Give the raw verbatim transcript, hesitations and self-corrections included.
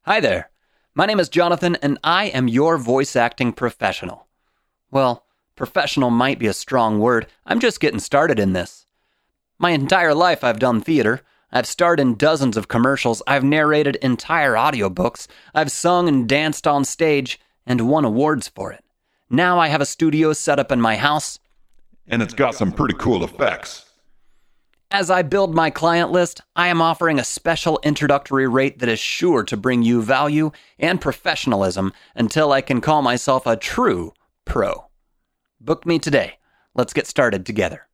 Hi there. My name is Jonathan, and I am your voice acting professional. Well, professional might be a strong word. I'm just getting started in this. My entire life I've done theater. I've starred in dozens of commercials. I've narrated entire audiobooks. I've sung and danced on stage and won awards for it. Now I have a studio set up in my house. And it's got some pretty cool effects. As I build my client list, I am offering a special introductory rate that is sure to bring you value and professionalism until I can call myself a true pro. Book me today. Let's get started together.